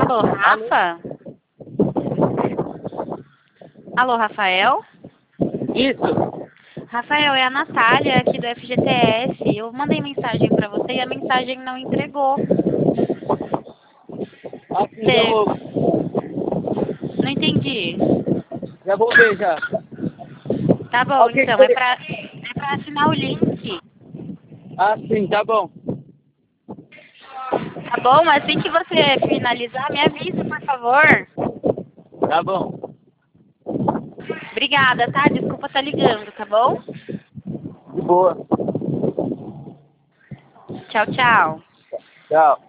Alô, Rafa? Alô, Rafael? Isso. Rafael, é a Natália aqui do FGTS. Eu mandei mensagem pra você e a mensagem não entregou. Assim, Você... Não entendi. já vou ver já. Tá bom, O que que então. É foi? pra assinar o link. Ah, sim, tá bom. Tá bom? Assim que você finalizar, me avise, por favor. Tá bom. Obrigada, tá? Desculpa estar ligando, tá bom? De boa. Tchau, tchau. Tchau.